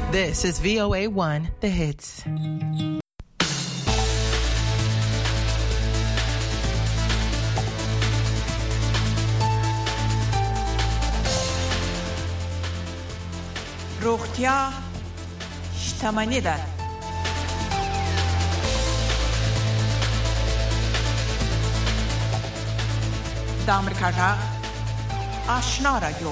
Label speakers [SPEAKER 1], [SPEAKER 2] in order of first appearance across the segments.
[SPEAKER 1] This is VOA1, The Hits.
[SPEAKER 2] روغتیا شتمنی ده. د امریکا غږ آشنا رادیو.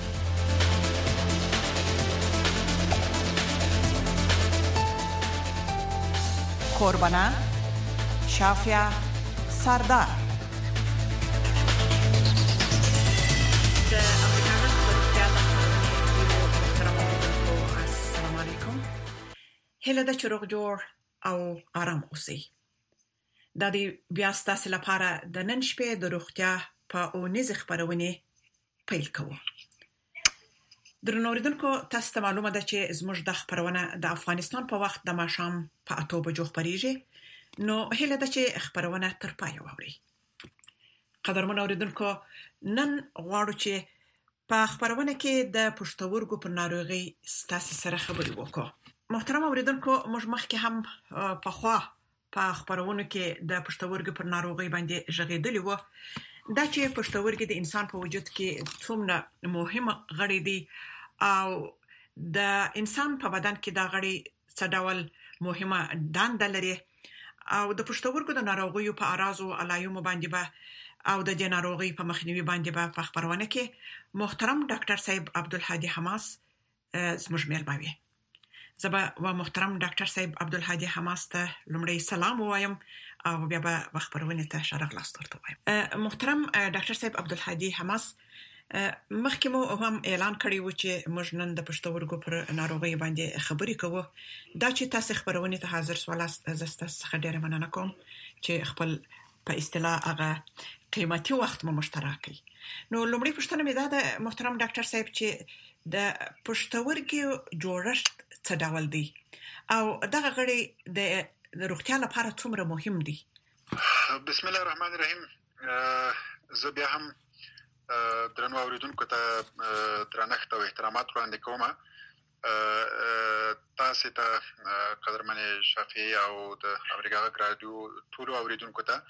[SPEAKER 2] قربانه شافیا سردار. هله د چروغ جوړ او آرام اوسئ. د دې بیا ستاسو لپاره د نن شپې د روغتیا په اونیز خبرونه پیل کوو. درنوریدونکو تاسو ته معلومه ده چې زموږ د خبرونه د افغانستان په وخت د ماښام په 8 بجو خبريږي. نو هله ده چې خبرونه تر پای واوري. قدرمن اوریدونکو نن غواړو چې په خبرونه کې د پښتورګو پر ناروغي ستاسو سره خبرې وکړو. محترم اوریدونکو موږ مخکې هم په خوا په خبرونه کې د پښتورګو پر ناروغي باندې ژغېدلی و. دا چې پښتورګي د انسان په وجود کې څومره مهمه غړي دي او د انسان په بدن کې دا غړي څه ډول مهمه دنده لري او د پښتورګو د ناروغیو په اراز او علایمو باندې به او د دې ناروغي په مخنیوي باندې به په خبرونه کې محترم ډاکټر صاحب عبدالهادي حماس زموږ مېلمه وي. زبا و محترم ډاکټر صاحب عبدالهادي حماس ته لومړی سلام وایم او بیا به خبرونه ته شرف لاس ورته وایم. محترم ډاکټر صاحب عبدالهادي حماس مخکې مو هم اعلان کړی و چې موږ نن د پښتورګو پر ناروغي باندې خبرې کوو. دا چې تاسو خبرونه ته حاضر سوالاست زسته څخه ډېر مننه کوم چې خپل په اصطلاح هغه قیمتي وخت مو مشترک کړئ. نو لومړی پوښتنه مې ده محترم ډاکټر صاحب چې د پښتورګو جوړښت څه ډول دی او دغه غړي د روغتیا لپاره څومره مهم دي؟
[SPEAKER 3] بسم الله الرحمن الرحیم. زه بیا هم درنو اوریدونکو ته درنښت او احترامات وړاندې کوم. تاسو ته قدرمن شافعي او د امریکا غږ رادیو ټول اوریدونکو ته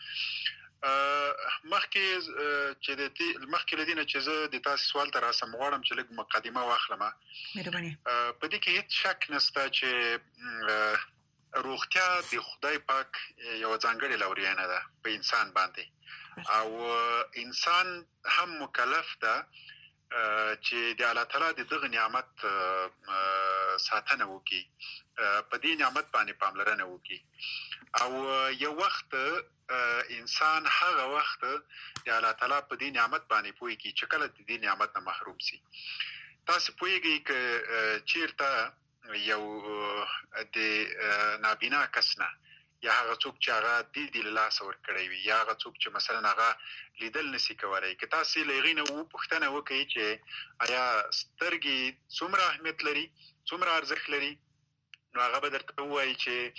[SPEAKER 3] مخکې لدینه چې زه د تاسو سوال ته راسم غواړم چې لږ مقدمه واخلم.
[SPEAKER 2] مهرباني.
[SPEAKER 3] په دې کې هیڅ شک نشته چې روغتیا د خدای پاک یو ځانګړی لورینه ده په انسان باندې او انسان هم مکلف ده چې د الله تعالی د دغه نعمت ساتنه وکړي، په دې نعمت باندې پاملرنه وکړي او یو وخت انسان هغه وخت د الله تعالی په دې نعمت باندې پوهیږي چې کله د دې نعمت نه محروم شي. تاسو پوهیږئ چې چیرته یو د نابینا کس نه یا هغه څوک چې هغه د لاس ور کړی وي یا هغه څوک چې مثلا هغه لیدل نشي کولای، که تاسو لغینه و پښتنه وکړي چې آیا سترګې څومره اهمیت لري، څومره ارزښت لري، نو هغه به درته وایي چې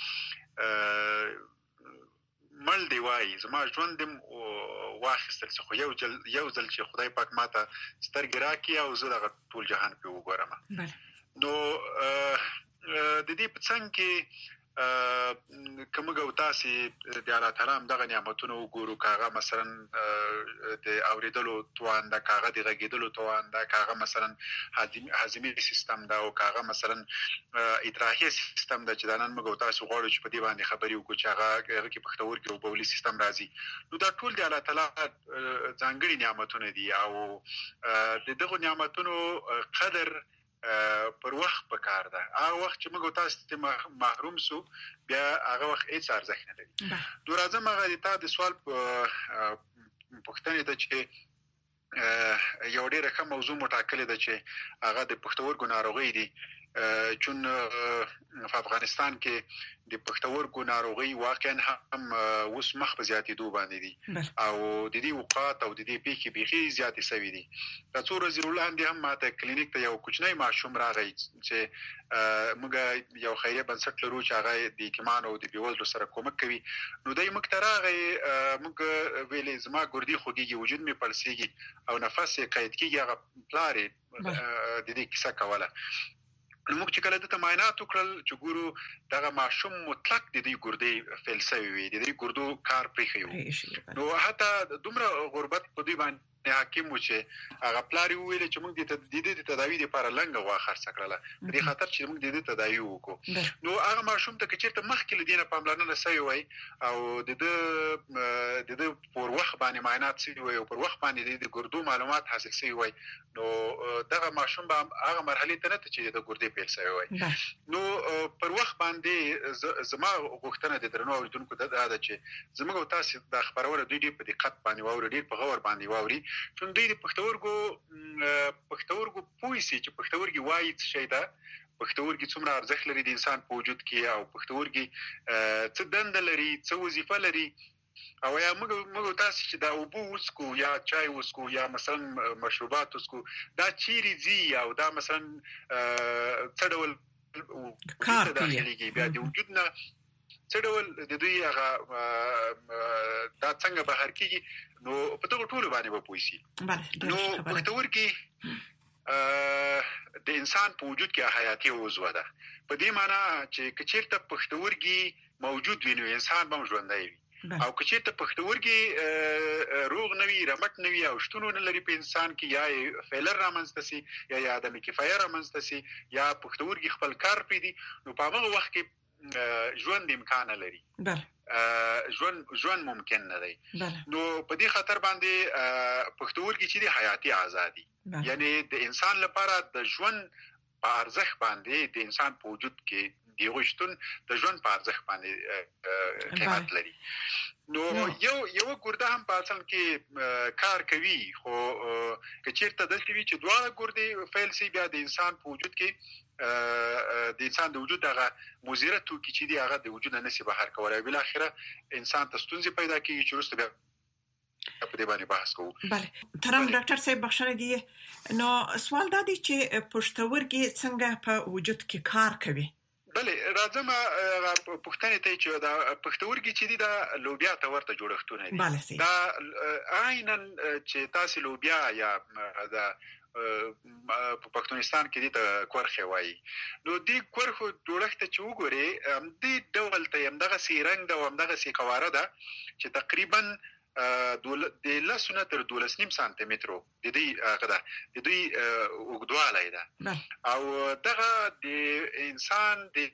[SPEAKER 3] مل دی وایي زما ژوند دم واخیستل څه یو ځل چې خدای پاک ماته سترګې راکړي او زه دغه ټول جهان په وګورم. نو د دې په څنګ کې کومه تاسو د الله تعالی دغه نعمتونه وګورو، کاغه مثلا د اوریدلو توان دا، کاغه د غږیدلو توان دا، کاغه مثلا هاضمي سیستم دا او کاغه مثلا ادراحي سیستم دا چې دا نن موږ تاسو غواړو چې په دې باندې خبرې وکړو چې هغه کې پښتورګي او بولي سیستم راځي. نو دا ټول د الله تعالی ځانګړي نعمتونه دي او د دغه نعمتونو قدر پر وخت پکار ده. هغه وخت چې موږ تاسو ته محروم سو بیا هغه وخت هیڅ ارزښت نه لري. نو راځم هغه د تا د سوال پوښتنې ته چې یو ډېره ښه موضوع مټاکلې ده چې هغه د پښتورګو ناروغي دي. چون په افغانستان کې د پښتورګو ناروغي واقعا هم اوس مخ په زیاتېدو باندې دي او د دې وقات او د دې پیښې بيخي زیاتې شوې دي. د څو ورځې وړاندې هم ماته کلینیک ته یو کوچنی ماشوم راغی چې موږ یو خیریه بنسټ لرو چې هغه د یتیمانو او د بېوزلو سره کومک کوي. نو دای موږ ته راغی، موږ ویلې زما ګردې خوږېږي، وجود مې پړسېږي او نفس یې قید کېږي. هغه پلار د دې کیسه کوله. موږ چې کله د معاینات وکړل چې ګورو دغه ماشوم مطلق د دې ګردې فلسوي وي د دې ګردو کار پرېخیو نو حتی دومره غربت په دې باندې حاکم و چې هغه پلار ویل چې موږ د دې تداوی لپاره لنګه وا خرڅ کړله په دې خاطر چې موږ د دې تداوی وکړو نو هغه ماشوم ته چې مخکې لدینه پاملرنه سوي وي او د دې پر وخت باندې معاینات سوي وي او پر وخت باندې د ګردو معلومات حاصل سوي وي نو دغه ماشوم به هغه مرحله ته نه چې د ګردې پیل سوي وي نو پر وخت باندې زما غوښتنه د درنو اوریدونکو د دا چې زموږ تاسو د خبرونه دوی په دقت باندې واوري ډیر په غور باندې واوري چون دوی د پښتورګو پوهیږي چې پښتورګي وایي څه شي ده پښتورګي څومره ارزښت لري د انسان په وجود کې او پښتورګي څه دنده لري څه وظیفه لري او یا موږ تاسو چې دا اوبو وسکو یا چای وسکو یا مثلا مشروبات وسکو دا چیرې زی او دا مثلا څه ډول کار داخليږي بیا د وجود نه څه ډول د دوی هغه دا څنګه بهر کیږي نو په دغه ټولو باندې به پوي شي نو پښتورګي د انسان په وجود کې حیاتي عضو ده په دې معنی چې کچیرته پښتورګي موجود وي نو انسان به ژوندی وي او کچیرته پښتورګي روغ نوي رمټ نوي او شتون لري په انسان کې یا فیلر رامنځته سي یا عدم کفایه رامنځته سي یا پښتورګي خپل کار پېدي نو په هغه وخت کې ژوند امکان لري ژوند ممکن نه دی نو په دې خاطر باندې پښتورګي چې د حیاتي آزادي یعنی د انسان لپاره د ژوند په ارزښت باندې د انسان په وجود کې د غوښتون د ژوند په ارزښت باندې قیمت لري نو یو ګرده هم په اصل کې کار کوي خو کچیرته د سوي چې دواړه ګردې فعل سي بیا د انسان په وجود کې د انسان د وجود هغه مضره توکي چې دی هغه د وجود نه نشي بهر کولای بل اخره انسان ته ستونزې پیدا کیږي چې وروسته بیا په دې باندې بحث کوو
[SPEAKER 2] بله ترام ډاکټر صاحب بخښنه دي نو سوال دا دی چې پښتورګي څنګه په وجود کې کار کوي
[SPEAKER 3] بله راځم پښتنې ته چې دا پښتورګي چې دی دا لوبیا ته ورته جوړښتونه دي دا عیناً چې تاسو لوبیا یا دا په پښتونستان کې د کورخه وایي نو د کورخه جوړښت چې وګوري د ډول ته همدغه سی رنگ دا همدغه سی قواره ده چې تقریبا د لسونه تر 12.5 سانتي متر د دې هغه ده د دې وګدواله ده او دغه د انسان د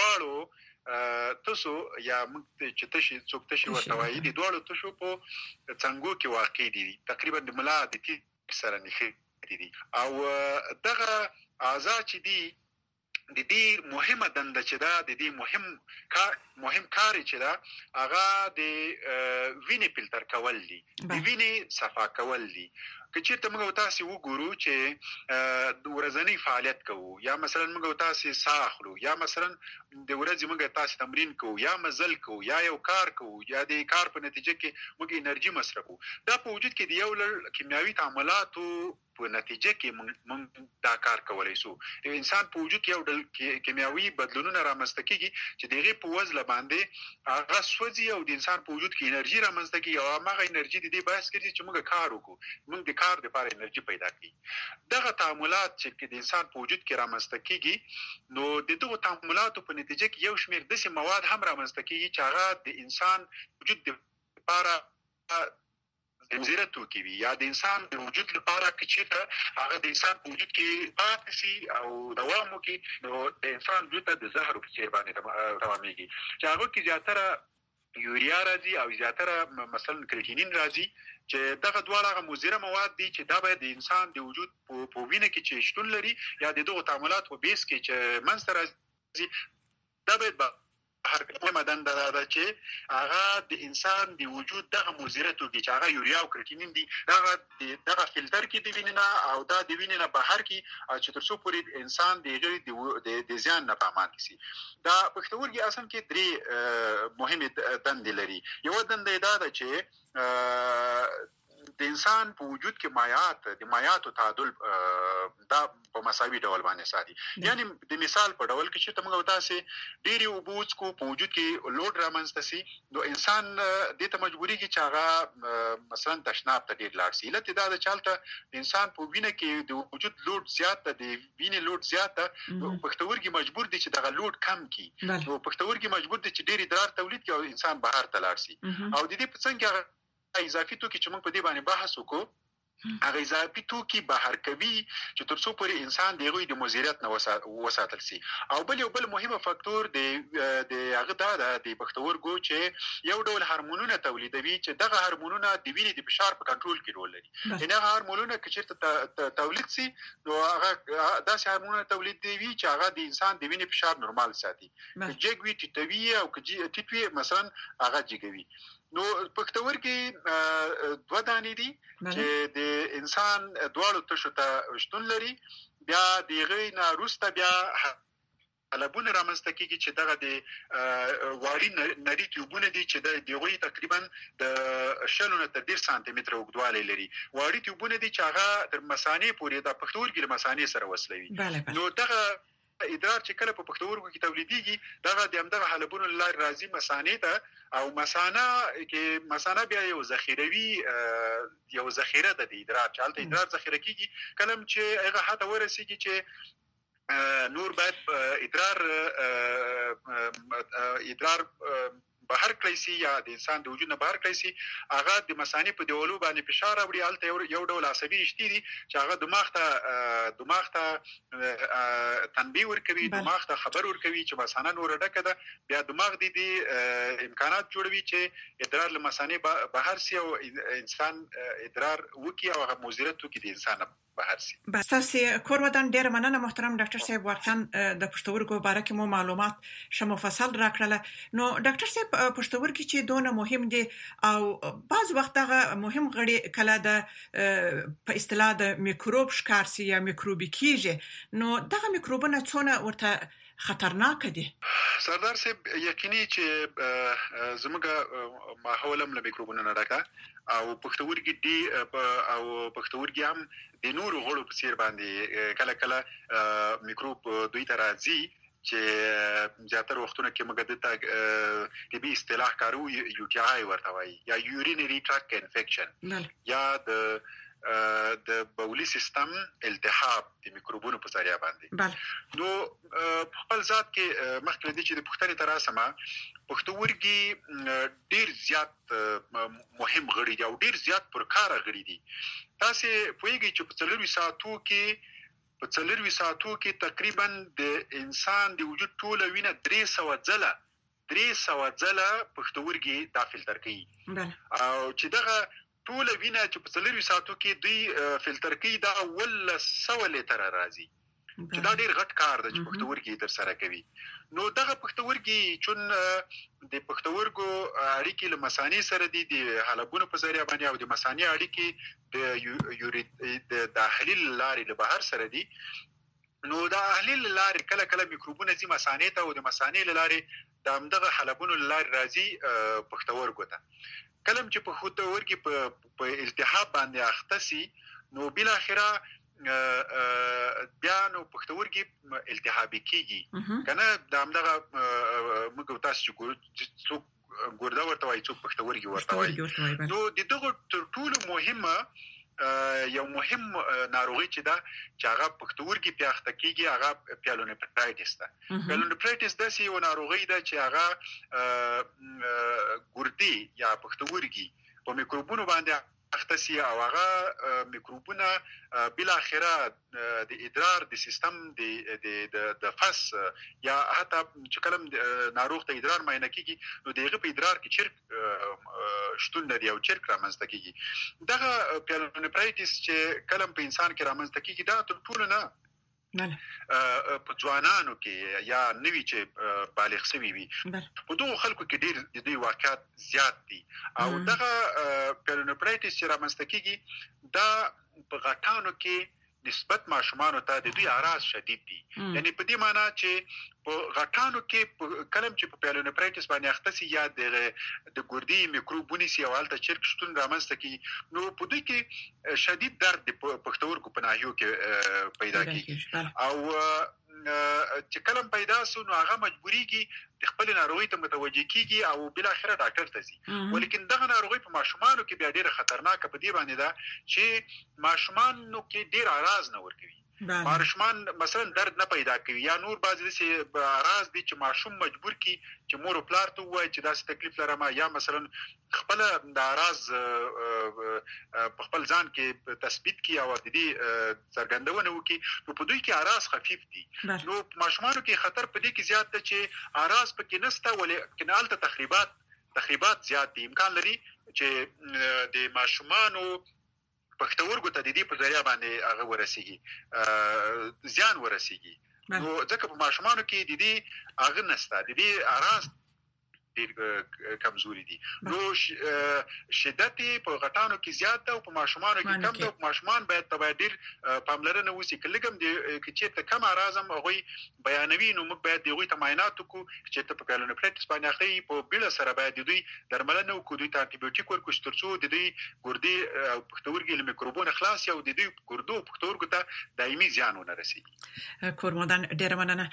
[SPEAKER 3] دواړو تاسو یا چې تاسو څوک تاسو ورته وایي د دواړو تاسو په څنګه کې واقع دي تقریبا د ملا د تی سره نخي دي او دغه اعضاء چې دي د دې مهمه دنده چې دا د دې مهم کار چې دا هغه د وینې فلټر کول دي د وینې صفا کول دي کچېرته موږ تاسو وګورو چې د ورځنی فعالیت کوو یا مثلا موږ تاسو ساخلو یا مثلا د ورځې موږ تاسو تمرین کوو یا مزل کوو یا یو کار کوو یا د کار په نتیجه کې موږ انرژي مصرفو دا په وجود کې د یو لړ کیمیاوي تعاملاتو په نتیجه کې موږ دا کار کولای شو د انسان په وجود کې یو ډول کیمیاوي بدلونونه رامنځته کیږي چې دغه په وزله باندې هغه سوځي او د انسان په وجود کې انرژي رامنځته کیږي او هغه انرژي د دې باعث کیږي چې موږ کار وکړو موږ د کار لپاره انرژي پیدا کړي دغه تعاملات چې د انسان په وجود کې رامنځته کیږي نو د دغه تعاملاتو په نتیجه کې یو شمېر د مواد هم رامنځته کیږي چې هغه د انسان وجود لپاره مضره توکي وي یا د انسان د وجود لپاره چې هغه د انسان په وجود کې پاتې شي او دوام وکړي نو د انسان وجود ته د زهر په څیر باندې دوامېږي چې هغه کې زیاتره یوریا راځي او زیاتره مثلا کریټینین راځي چې دغه دواړه مضره مواد دي چې دا باید د انسان د وجود په وینه کې چې شتون لري یا د دغه تعاملات په بیس کې چې منځ ته راځي دا باید هر کومه دنده ده چې هغه د انسان د وجود دغه مضره توکي چې هغه یوریا او کریټینین دي دغه فلټر کې د وینې نه او دا د وینې نه بهر کې چې تر څو پورې انسان د زیان نه پامان شي دا پښتورګي اصلا کې درې مهمه دندې لري یو دنده دا ده چې د انسان په وجود کې د مایعاتو تعادل دا په مساوي ډول باندې ساتي. یعنی د مثال په ډول کې چې موږ تاسو ډېری اوبوس کو په وجود کې لوډ رامنځته سي نو انسان د ته مجبوري کې چې هغه مثلا تشناب ته ډېر لاړ سي. لته دا د چالتہ انسان په وینه کې د وجود لوډ زیات ده، د وینې لوډ زیات ده، پښتورګي مجبور دي چې دغه لوډ کم کړي. نو پښتورګي مجبور دي چې ډېر ادرار تولید کړي او انسان بهر ته لاړ سي. او د دې په څنګه اضافي توکي چې موږ په دې باندې بحث وکړو هغه اضافي توکي بهر کوي چې تر څو پورې انسان د غوي د مضرات نه وساتل سي. او بل مهمه فاکتور د هغه دا د پښتورګو چې یو ډول هورمونونه تولیدوي چې دغه هورمونونه د وینې د فشار په کنټرول کې رول لري. یعنی هغه هورمونونه چې تولید سي نو هغه داسې هورمونونه تولیدوي چې هغه د انسان د وینې فشار نورمال ساتي. جګوي ټیټوي او ټیټوي مثلا هغه جګوي. نو پښتورګي دوه دانې دي چې د انسان دواړو تشو ته شتون لري. بیا دغه نه روسته بیا حلبونه رامنځته کیږي چې دغه د واړی نری ټیوبونه دي چې دغه تقریبا د شلونه تر 1.5 سانتي متر اوږدوالی لري. واړی ټیوبونه دي چې هغه تر مثانې پورې د پښتورګي له مثانې سره وصلوي. نو دغه ادرار چې کله په پښتورګو کې تولیدېږي دغه د همدغه حلبونو لار راځي مثانې ته او مثانه بیا یو ذخیره ده د ادرار چې هلته ادرار ذخیره کیږي. کله چې هغه حتی ورسېږي چې نور باید ادرار بهر کړی سي یا د انسان د وجود نه بهر کړی سي هغه د مثانې په دیولو باندې فشار راوړي. هلته یو ډول عصبي رشتې دي چې هغه دماغ ته تنبیه ورکوي، دماغ ته خبر ورکوي چې مثانه نور ډکه ده. بیا دماغ د امکانات جوړوي چې ادرار له مثانې بهر سي او انسان ادرار وکړي او هغه مضر توکي د انسان بهر سي.
[SPEAKER 2] بس تاسو کور ودان ډیر مننه محترم ډاکټر صاحب. واقعا د پښتورګو باره کې مو معلومات شمفصل راکړل. نو ډاکټر صاحب پښتورګي چې دونه مهم دي او بعض وخت هغه مهم غړي کله د په اصطلاح د میکروب ښکار سي یا میکروبي کیږي. نو دغه میکروبونه څونه ورته خطرناک دي؟
[SPEAKER 3] سردار صاحب یقیني چې زموږ ماحول هم له میکروبونو نه ډکه او پښتورګي دي او پښتورګي هم د نورو غړو په څیر باندې کله میکروب دوی ته راځي چې زیاتره وختونه کې موږ د طبي اصطلاح کارو یو ټي آی ورته وایي یا یورینري ټراک انفیکشن یا د بولي سیستم التهاب د میکروبونو په ذریعہ باندې. نو په خپل ذات کې مخکې دي چې د پښتنې تر اسمه پښتورګي ډیر زیات مهم غړي دي او ډیر زیات پرکاره غړي دي. تاسو پوهیږئ چې په 4 ساعتو کې تقریبا د انسان د وجود ټوله وینه 300 ځله پښتورګي دا فلټر کوي. او چې دغه ټوله وینه چې په 4 ساعتو کې دوی فلټر کوي دا 100 لیټر راځي چې دا ډیر غټ کار دی چې پښتورګي تر سره کوي. نو دغه پښتورګي چون د پښتورګو اړیکې له مثانې سره دي د حلبونو په ذریعہ باندې او د مثانې اړیکې د داخلي لارې له بهر سره دي. نو د داخلي لارې کله میکروبونه ځي مثانې ته او د مثانې لارې د همدغه حلبونو لارې راځي پښتورګو ته. کله چې پښتورګي په التهاب باندې اخته سي نو بل اخره بیا نو پښتورګي التهابي کیږي کنه د همدغه موږ تاسو څوک ګوردا ورته وایي څوک پښتورګي ورته وایي. نو د دغه ټولو مهمه یو مهم ناروغي چې دا چې هغه پښتورګي پیاخته کیږي هغه پیلونیفرایټس ده. پیلونیفرایټس د یو ناروغي ده چې هغه ګردي یا پښتورګي په میکروبونو باندې اختصي او هغه میکروبونه بل اخره د ادرار د سیستم د فس یا حتی چې کلم ناروغ ته ادرار معاینه کیږي نو دغه په ادرار کې چرک شتون لري او چرک رامنځته کیږي. دغه پیلونیفرایټس چې کلم په انسان کې رامنځته کیږي دا تر ټولو نه په ځوانانو کې یا نوی چې بالغ شوي وي په دوه خلکو کې ډیر د دې واقعیت زیات دي. او دغه پیلونیفرایټس چې رامنځته کیږي دا په غټانو کې نسبت ماشومان ته د دوی اعراض شدید دي یعنی په دې معنی چې په غټانو کې کلم چې په پیلونفرایټس باندې اخته سي یا د ګردي میکروبونی سي او حالت چرک شتون رامنځته کی نو په دوی کې شدید درد په پښتورګو په ناحیو کې پیدا کیږي او چې کلم پیدا سو نو هغه مجبوريږي د خپل ناروغي ته متوجه کیږي او بل اخره ډاکټر ته ځي ولیکن دغه ناروغي په ماشومانو کې بیا ډیره خطرناک په دی باندې ده چې ماشومانو کې ډیر اعراض نه ورکوي ماشومان مثلا درد نه پیدا کوي یا نور بعضی د اعراض دي چې ماشوم مجبور کی چې مور او پلار ته وایي چې دا څه تکلیف لرم یا مثلا خپل د اعراض په خپل ځان کې تثبیت کی او د دې څرګندونه وکي نو په دوی کې اعراض خفیف دي نو ماشومانو کې خطر په دې کې زیات ده چې اعراض پکې نشته ولیکن البته تخریبات زیات دي امکان لري چې د ماشومانو پښتورګو ته د دې په ذریعہ باندې هغه ورسیږي زیان ورسیږي نو ځکه په ماشومانو کې د دې هغه نشته د دې اعراض ډیر کمزوري دي نو شدت په غټانو کې زیات ده او په ماشومانو کې کم ده او ماشومان باید ډیر پاملرنه وشي کلهګم دي چې ته کم اعراضم هغه بیانوي نو موږ باید دغه تماینات کو چې ته په پیلونفرایټس باندې اخلي په بل سره باید دوی درملنه وکړي دوی ته انټي بیوټیک ورکړي ترڅو د دې ګردي او پښتورګي له میکروبونو خلاص او د دې ګردو پښتورګو ته دایمي زیان ونه رسیږي
[SPEAKER 2] کورمدان ډیر مننه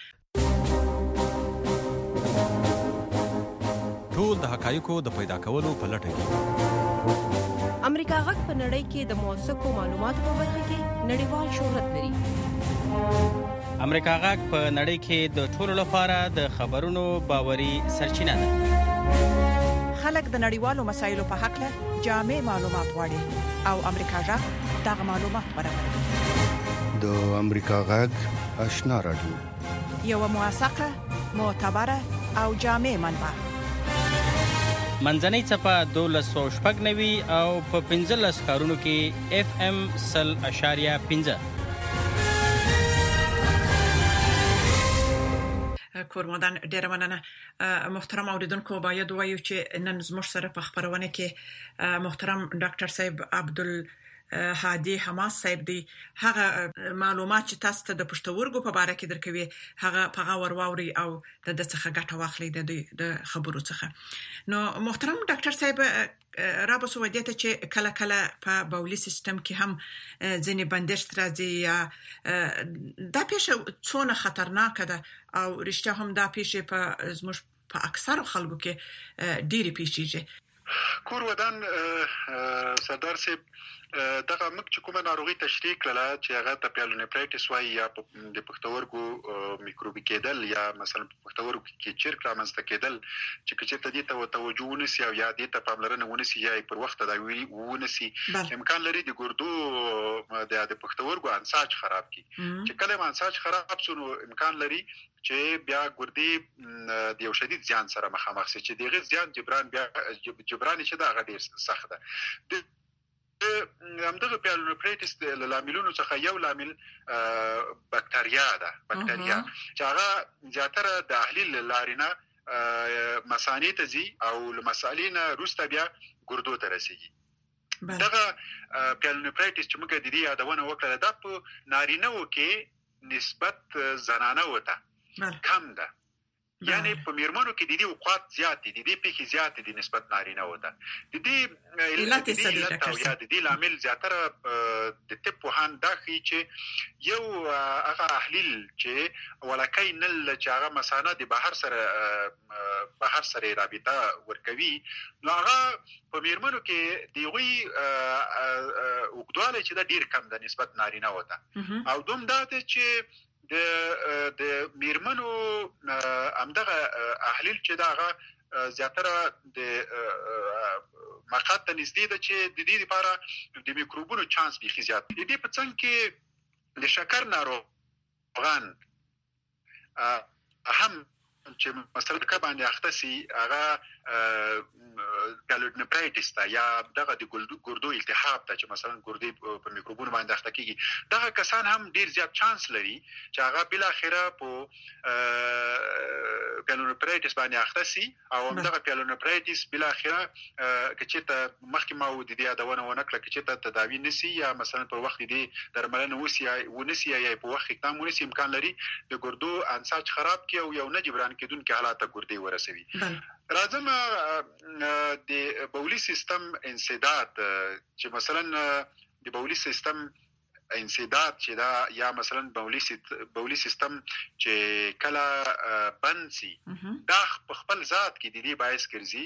[SPEAKER 4] ټول د حقایقو د پیدا کولو په لټه کې
[SPEAKER 5] امریکا غږ په نړۍ کې د موثقو معلوماتو په برخه کې نړیوال شهرت لري.
[SPEAKER 6] امریکا غږ په نړۍ کې د ټولو لپاره د خبرونو باوري سرچینه ده.
[SPEAKER 2] خلک د نړیوالو مسایلو په حق له جامع معلومات غواړي او امریکا غږ دغه معلومات برابروي.
[SPEAKER 7] د امریکا غږ آشنا رادیو
[SPEAKER 2] یو موثقه معتبره او جامع منبع
[SPEAKER 6] منځنۍ چپه 1290 او په 15 ښارونو کې FM 100.5
[SPEAKER 2] کورمدان ډیر مننه محترم اوریدونکو باید وایو چې نن زموږ سره په خبرونه کې محترم ډاکټر صاحب عبدل هادي حماس صاحب دی هغه معلومات چې تاسو ته د پښتورګو په اړه کې درکوي هغه په غور واوري او د څه ګټه واخلي د خبرو څخه نو محترم ډاکټر صاحب را بسو ودیته چې کله کله په بولی سیستم کې هم ځینې بندش راځي یا دا پیښه څونه خطرناک ده او رښتیا هم دا پیښه په زموږ په اکثر خلکو کې ډېری پیښیږي
[SPEAKER 3] کور ودان سردار صاحب دغه موږ چې کومه ناروغي تشریح کړله چې هغه ته پیلونفرایټس وایي یا د پښتورګو میکروبي کېدل یا مثلا پښتورګو کې چرک رامنځته کېدل چې کچې ته د توجه ونسي او یا د پاملرنه ونسي یا پر وخت دا ونسي امکان لري د ګردو د پښتورګو انساج خراب کی چې کله انساج خراب شو امکان لري چې بیا ګردي د یو شدید زیان سره مخامخ شي چې دغه زیان جبران چې دا غډیر سخت ده همدغه پیلونفرایټس د لاملونو څخه یو لامل بکتریا ده بکتریا چې هغه زیاتره د تحلیل لارینه مثانې ته ځي او لمسالینه روسته بیا ګردو ته رسیږي دغه پیلونفرایټس چې موږ د دې یادونه وکړه دا په نارینه وو کې نسبت زنانه وته کم ده یعنی په میرمنو کې د دې اوقات زیات دي د دې پیښې زیات دي نسبت نارینه وته د دې علت یا د دې لامل زیاتره د طب وهان دا خي چې یو هغه تحلیل چې ولکې نل چې هغه مثانه د بهر سره رابطه ورکوي نو هغه په میرمنو کې دیوي وګدواله چې دا ډیر کم ده نسبت نارینه وته او دوم دا چې د میرمنو همدغه احلیل چې داغه زیاتره د مقاط ته نږدې ده چې د دې لپاره د میکروبونو چانس به زیات دي د په څنګه کې د شکر ناروغان هم چې مثلا کبان اخته سي هغه پیلونفرایټس ته یا دغه د ګردو التهاب ته چې مثلا ګردې په میکروبونو باندې اخته کیږي دغه کسان هم ډیر زیات چانس لري چې هغه بل اخره په پیلونفرایټس باندې اخته سي او دغه پیلونفرایټس بل اخره چې ته مخکې ما و د دې ادونه ونکړه چې ته تداوی نسی یا مثلا په وخت دې درملنه ونسی یا په وخت اقدام ونسی امکان لري د ګردو انساج خراب کی او یو نه جبران کیدونکو حالات ګردې ورسوي. راځم د بولی سیستم انسداد چې مثلا د بولی سیستم انسداد چې دا یا مثلا بولی سیستم چې کله بند سي دا خپل ذات کې د دې باعث ګرځي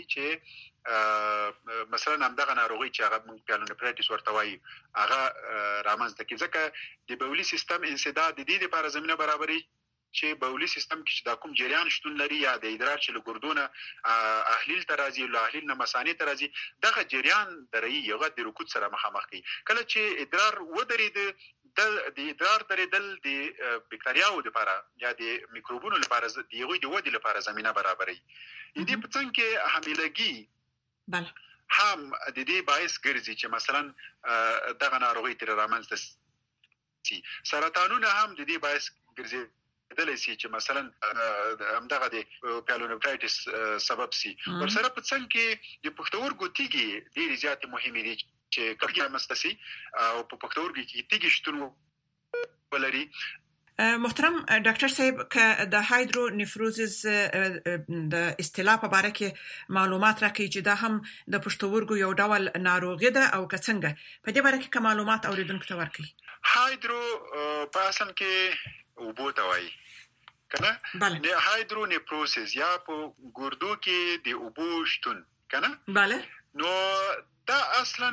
[SPEAKER 3] چې مثلا همدغه ناروغي چې هغه پیلونفرایټس ورته وایي هغه رامنځته کیږي ځکه د بولی سیستم انسداد د دې لپاره زمينه برابري چې بولی سیستم کې چې دا کوم جریان شتون لري یا د ادرار چې له ګردونه احلیل ته راځي له احلیل نه مثانې ته راځي دغه جریان درې یو د رکود سره مخامخ کوي کله چې ادرار ودرید د ادرار درېدل د بکټریاو لپاره یا د میکروبونو لپاره د یوې د ودې لپاره زمينه برابري دې په څنګه کې حاملګي هم د دې باعث ګرځي چې مثلا دغه ناروغي تر رامنځته شي سرطانونه هم د دې باعث ګرځي دلې سي چې مثلا همدغه د پیلونفرایټس سبب سي ورسره په څنګه کې د پښتورګو تیږي ډېر زیات مهمه دي چې کله مستسي او په پښتورګو کې تیږي شتون ولري.
[SPEAKER 2] محترم ډاکټر صاحب ک د هایدرونیفروزس د اصطلاح په اړه کې معلومات راکړي چې دا هم د پښتورګو یو ډول ناروغي ده او څنګه په دې اړه کې معلومات اوریدونکو ته ورکړي.
[SPEAKER 3] هایدرو په اصل کې وبوته وایي کنه د هایدرونیفروزس یا په ګردو کې د اوبو شتون کنه
[SPEAKER 2] bale
[SPEAKER 3] نو دا اصلا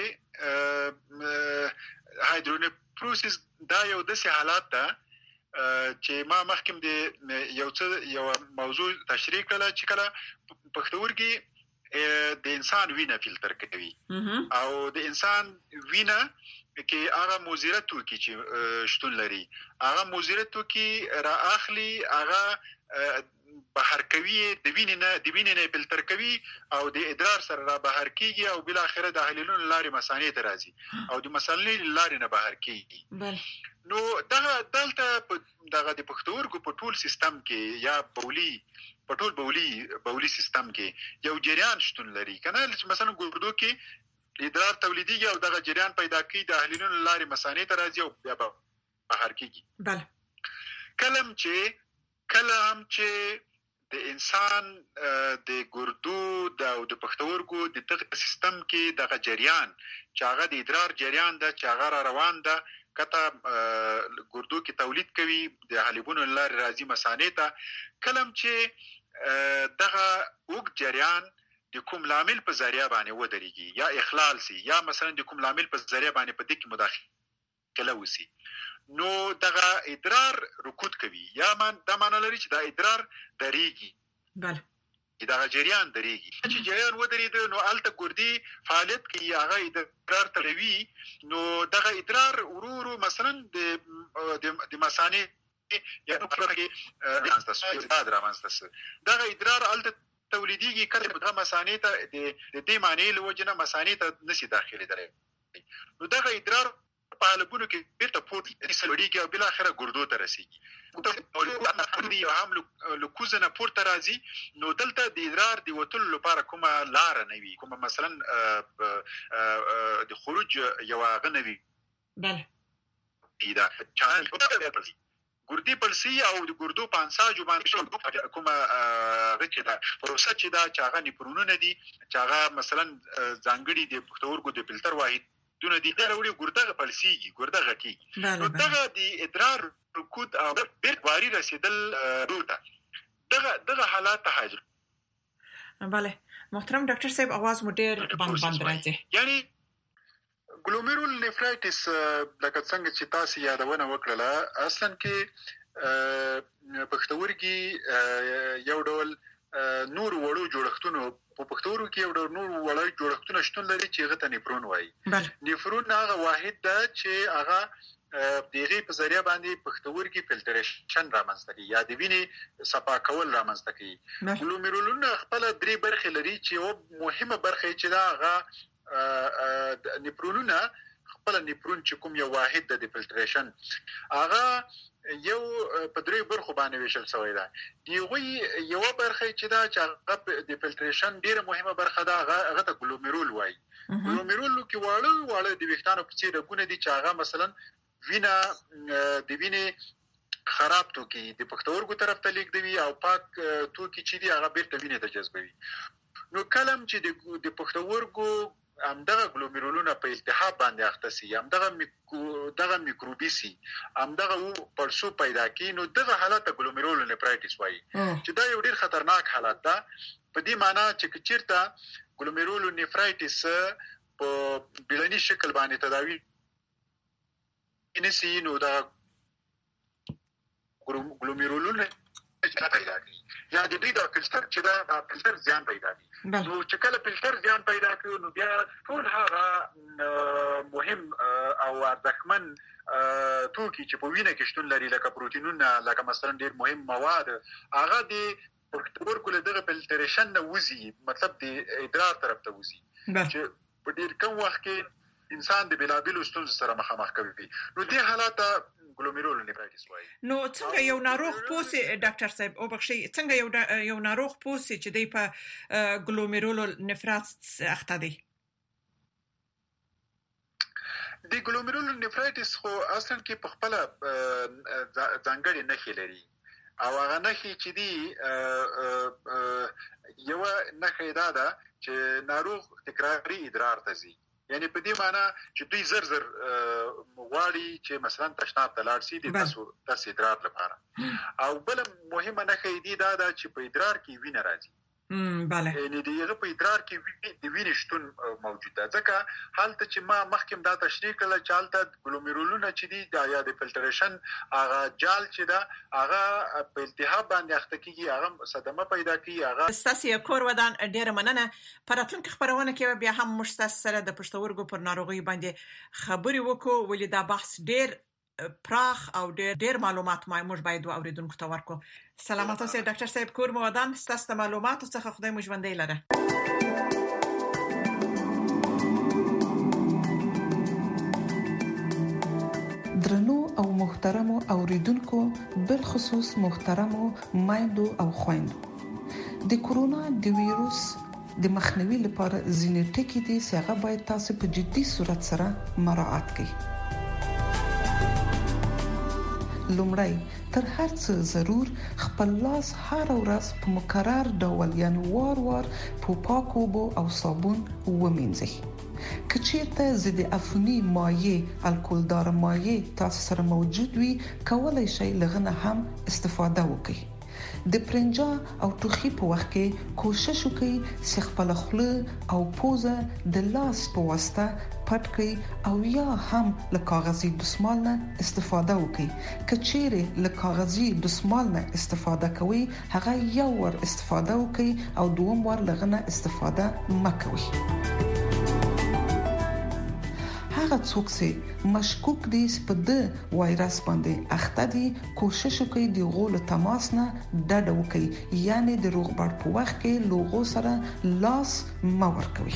[SPEAKER 3] کې هایدرونیفروزس دا یو داسې حالت ده چې ما مخکې د یو موضوع تشریح کړل چې کله پښتورګي د انسان وینه فلټر کوي او د انسان وینه کې هغه مضره توکي چې شتون لري هغه مضره توکي را اخلي هغه بهر کوي د وینې نه فلټر کوي او د ادرار سره را بهر کیږي او بل اخره د احلیلونو لارې مثانې ته راځي او د مثانې لارې نه بهر کیږي. نو دلته دغه د پښتورګو په ټول سیستم کې یا په ټول بولی سیستم کې یو جریان شتون لري کنه چې مثلا ګردو کې ادرار تولیديږي او دغه جریان پیدا کوي د احلیلونو لارې مثانې ته راځي او بیا بهر کیږي.
[SPEAKER 2] bale
[SPEAKER 3] کله هم چې د انسان د ګردو د پښتورګو د دغه سیستم کې دغه جریان چې هغه د ادرار جریان ده چې هغه روان ده کته ګردو کې تولید کوي د حلیبونو لارې راځي مثانې ته کله چې دغه وګ جریان د کوم لامل په ذریعہ باندې ودرېږي یا اخلال سي یا مثلا د کوم لامل په ذریعہ باندې په دې کې مداخله وسی نو دغه ادرار رکود کوي یا دا معنی لري چې دا ادرار درېږي
[SPEAKER 2] bale
[SPEAKER 3] دا جریان درېږي چې جریان ودرېد نو الته ګردي فعالیت کوي هغه ادرار تلوي نو دغه ادرار ورو مثلا د مثانې یا نو رامنځته دغه ادرار الته تولیديږي کله د مثانې ته د دې معنی له وجنه مثانې ته نشي داخلي درې نو دغه ادرار په حالبونو کې بیرته پورته سلوړيږي او بل اخره ګردو ته رسیږي یو هم لکوزنه پورته راځي نو دلته د ادرار د وتل لپاره کومه لار نه وي کومه مثلا د خروج یو غنوي
[SPEAKER 2] bale
[SPEAKER 3] دا چانل ګردي پلسي او د ګردو پانساج باندې کومه غچې دا پروسه چې دا چې هغه نیپرونونه دي چې هغه مثلا ځانګړي د پښتورګو د فلټر واحدونه دي دا وړي ګرده پلسيږي ګرده غټي نو دغه د ادرار رکود او بیرته واري رسیدل روته دغه حالات تهاجر.
[SPEAKER 2] bale محترم ډاکټر صاحب आवाज مو ډېر بند راځي
[SPEAKER 3] یعنی ګلوميرول نفرایټس لکه څنګه چې تاسو یادونه وکړه اصلا کې پښتورګي یو ډول نور وړو جوړښتونو په پښتورګو کې یو ډول نور وړو جوړښتونه شتون لري چې هغه ته نفرون وایي. نفرون هغه واحد ده چې هغه دغه په ذریعہ باندې پښتورګي فلټریشن رامنځته کوي یا د وینې صفا کول رامنځته کوي. ګلومیرولونه خپل درې برخې لري چې یو مهمه برخه چې دا هغه نیپرونونه خپل نیپرون چې کوم یو واحد د فلټریشن هغه یو په درې برخو باندې ویشل شوی دی. دیغه یو برخه چې دا چې د فلټریشن ډیره مهمه برخه ده هغه ته ګلومیرول وایي. ګلومیرول کې واړه د ویښتانو په څیر رګونه دي چې هغه مثلا وینا د وینې خراب توکي د پښتورګو طرف ته لیږدوي او پاک توکي چې دي هغه بیرته وینې ته جذبوي. نو کلم چې د پښتورګو همدغه ګلومیرولونه په التهاب باندې اخته سي همدغه میکروبي سي همدغه پړسو پیدا کوي نو دغه حالت ګلومیرول نفرایټس وایي چې دا یو ډیر خطرناک حالت ده. په دې معنی چې چیرته ګلومیرول نفرایټس په بلنی شکل باندې تداوی نسی نو دا ګلومیرولونه پیدا کوي یا د دې د فلټر چې دا فلټر زیان پیدا کوي. نو چې کله فلټر زیان پیدا کوي نو بیا ټول هغه مهم او ارزښتمن توکي چې په وینه کې شتون لري لکه پروتینونه لکه مثلا ډیر مهم مواد هغه د پښتورګو له دغه فلټریشن نه وځي مطلب د ادرار طرف ته وځي چې په ډیر کم وخت کې انسان د بلابلو ستونزو سره مخامخ کوي. نو دې حالات ګلومیرول نفرایټس وایي.
[SPEAKER 2] نو څنګه یو ناروغ پوسي ډاکټر صاحب او بخشي څنګه یو ناروغ پوسي چې دی په ګلومیرول نفرایټس اخته دی؟
[SPEAKER 3] د ګلومیرول نفرایټس خو اصلا کې په خپل ځانګړي نښې لري او هغه نښې چې دی یو نښه ده چې ناروغ تکراري ادرار ته ځي. یعنی په دې معنی چې دوی زر غواړي چې مثلا تشناب ته لاړ شي د تاسو ادرار لپاره او بل مهمه نښه دی دا چې په ادرار کې وینه راځي.
[SPEAKER 2] بله
[SPEAKER 3] یعنی دغه په ادرار کې د وینې شتون موجود ده. ځکه حالت چې ما مخکې دا تشریح کړل چې حالت ګلومیرولونه چې دي د یا د فلټریشن هغه جال چې ده هغه په التهاب باندې اخته کیږي هغه صدمه پیدا کوي. هغه
[SPEAKER 2] ستاسو کور ودان ډیره مننه. پراتونکو خبرونه کې بیا هم مشتس سره د پښتورګو پر ناروغي باندې خبري وکړو ولې دا بحث ډیر پراخ او ډیر معلومات موږ باید اوریدونکو ته ورکو. سلامات اوسئ ډاکټر صاحب کور مو ودان. ستاسو معلومات څخه خدای مو ژوندۍ لره.
[SPEAKER 8] درنو او محترمو اوریدونکو بل خصوص محترمو مایندو او خويندو د کورونا د وایروس د مخنیوي لپاره ځینې ټکي دي چې هغه باید تاسو په جدي صورت سره مراعات کړئ. لومړی تر هر څه ضرور خپل لاس هر ورځ په مکرر ډول یعنی وار په پاکو اوبو او صابون ومینځئ. کچیرته ضد عفونی مایع الکولدار مایع تاسو سره موجود وي کولای شئ لغنه هم استفاده وکړئ. د پرنجا او ټوخي په وخت کې کوشش وکړئ چې خپل خوله او پوزه د لاس په واسطه پټ کړئ او یا هم له کاغذي دسمال نه استفاده وکړئ. کچېره له کاغذي دسمال نه استفاده کوئ هغه یو ور استفاده وکړئ او دوم ور لغنه استفاده مکوئ. هغه څوک چې مشکوک دي چې په د وایرس باندې اخته دي کوشش وکړي د غول تماس نه ډډه وکړي یعنی د روغبړ په وخت کې لوغو سره لاس مور کوي.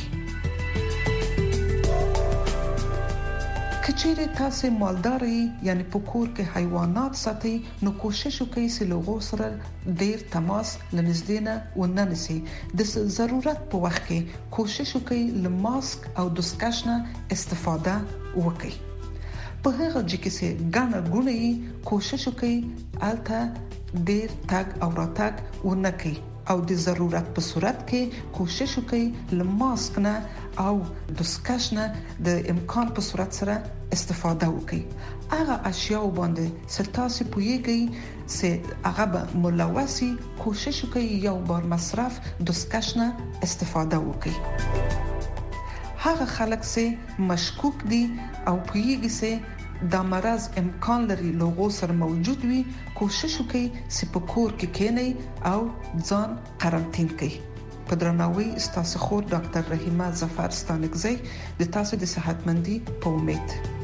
[SPEAKER 8] کچېره تاسو مالداري یعنی په کور کې حیوانات ساتي نو کوشش وکړئ چې لوغو سره ډیر تماس لنږدې نه وننسي. د ضرورت په وخت کې کوشش وکړئ له ماسک او دستکشنه استفاده وکړئ. په هغه ځکه چې ګڼه ګونې کوشش وکړئ الته ډیر تاګ او راتګ ونکړئ او د ضرورت په صورت کې کوشش وکړئ له ماسک نه او دستکشنه د امکان په صورت سره استفاده وکړئ. هغه اشیاء باندې سلتاسي پويږي چې هغه به ملوثي کوشش وکړئ یو بار مصرف دستکشنه استفاده وکړئ. هغه خلک چې مشکوک دي او پويږي چې دا مرض امکان لري لوغو سره موجود وي کوشش وکړئ چې په کور کې کېنئ او ځان قرنټین کړئ. په درناوي ستاسو خور ډاکټر رحیمه ظفر ستانکزی د تاسو د صحتمندي په امید.